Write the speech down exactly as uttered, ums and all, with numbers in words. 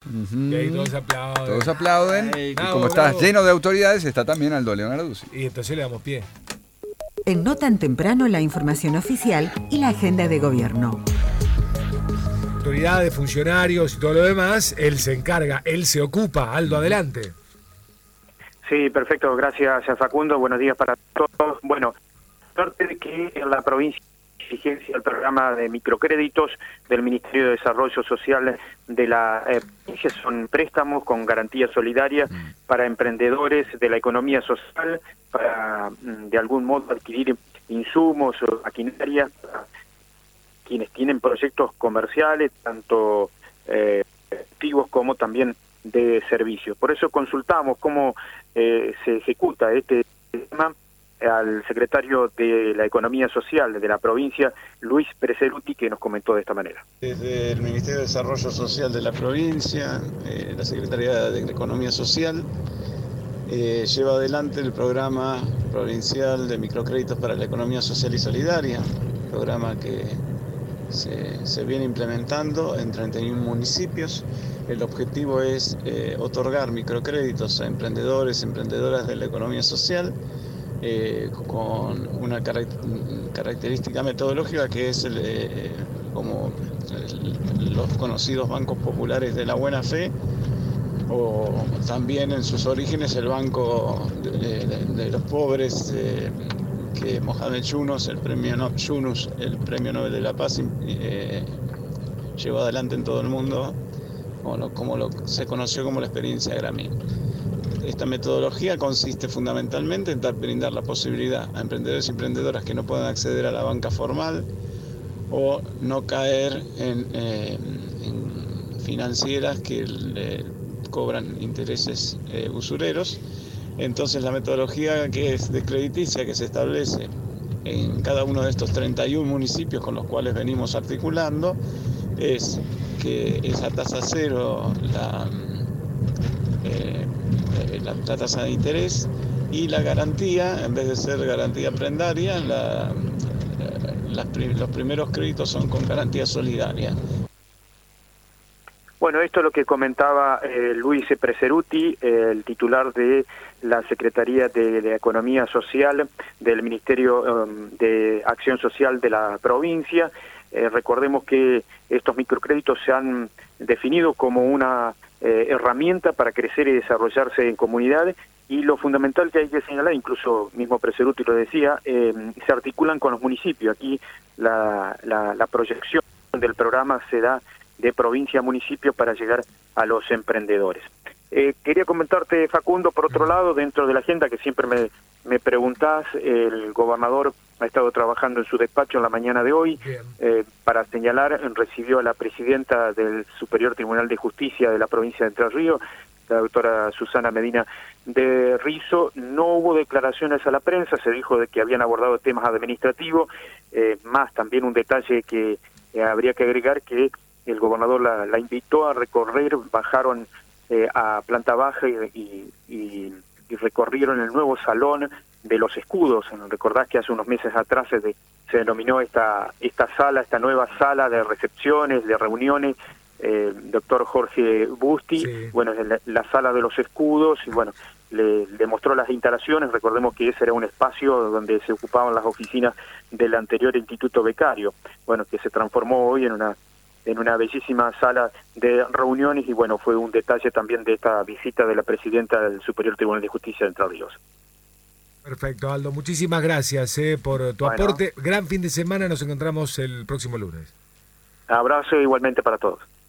Uh-huh. Y ahí todos aplauden. Todos aplauden. Ay, y bravo, como bravo. está lleno de autoridades, está también Aldo Leonarduzzi. Y entonces le damos pie. En No Tan Temprano, la información oficial y la agenda de gobierno. Autoridades, funcionarios y todo lo demás, él se encarga, él se ocupa. Aldo, adelante. Sí, perfecto, gracias Facundo, buenos días para todos. Bueno, suerte de que en la provincia exigencia el programa de microcréditos del Ministerio de Desarrollo Social de la eh, provincia son préstamos con garantía solidaria para emprendedores de la economía social, para de algún modo adquirir insumos o maquinarias para quienes tienen proyectos comerciales, tanto eh, activos como también de servicios. Por eso consultamos cómo eh, se ejecuta este tema al secretario de la Economía Social de la provincia, Luis Preseruti, que nos comentó de esta manera. Desde el Ministerio de Desarrollo Social de la provincia, eh, la Secretaría de Economía Social, eh, lleva adelante el programa provincial de microcréditos para la economía social y solidaria, programa que se, se viene implementando en treinta y uno municipios. El objetivo es eh, otorgar microcréditos a emprendedores, emprendedoras de la economía social, Eh, con una caract- característica metodológica que es el, eh, como el, los conocidos bancos populares de la buena fe, o también en sus orígenes el banco de, de, de los pobres, eh, que Mohamed Yunus, el premio, no, Yunus, el premio Nobel de la Paz, eh, llevó adelante en todo el mundo, como, lo, como lo, se conoció como la experiencia Grameen. Esta metodología consiste fundamentalmente en dar, brindar la posibilidad a emprendedores y emprendedoras que no puedan acceder a la banca formal o no caer en, eh, en financieras que le cobran intereses eh, usureros. Entonces la metodología que es de crediticia que se establece en cada uno de estos treinta y uno municipios con los cuales venimos articulando es que esa tasa cero, la... Eh, La, la tasa de interés y la garantía, en vez de ser garantía prendaria, la, la, los primeros créditos son con garantía solidaria. Bueno, esto es lo que comentaba eh, Luis Preseruti, eh, el titular de la Secretaría de, de Economía Social del Ministerio um, de Acción Social de la provincia. Eh, recordemos que estos microcréditos se han definido como una eh, herramienta para crecer y desarrollarse en comunidades, y lo fundamental que hay que señalar, incluso mismo Preseruti lo decía, eh, se articulan con los municipios. Aquí la, la, la proyección del programa se da de provincia a municipio para llegar a los emprendedores. Eh, quería comentarte, Facundo, por otro lado, dentro de la agenda que siempre me, me preguntás, el gobernador ha estado trabajando en su despacho en la mañana de hoy, eh, para señalar, recibió a la presidenta del Superior Tribunal de Justicia de la provincia de Entre Ríos, la doctora Susana Medina de Rizo. No hubo declaraciones a la prensa, se dijo de que habían abordado temas administrativos, eh, más también un detalle que eh, habría que agregar, que el gobernador la, la invitó a recorrer, bajaron eh, a planta baja y, y, y recorrieron el nuevo salón de los escudos. Recordás que hace unos meses atrás se, de, se denominó esta, esta sala, esta nueva sala de recepciones, de reuniones, eh, doctor Jorge Busti, sí. Bueno, es la, la sala de los escudos, y bueno, le, le mostró las instalaciones. Recordemos que ese era un espacio donde se ocupaban las oficinas del anterior Instituto Becario, bueno, que se transformó hoy en una en una bellísima sala de reuniones, y bueno, fue un detalle también de esta visita de la presidenta del Superior Tribunal de Justicia de Entre Ríos. Perfecto, Aldo, muchísimas gracias eh, por tu bueno. aporte. Gran fin de semana, nos encontramos el próximo lunes. Abrazo igualmente para todos.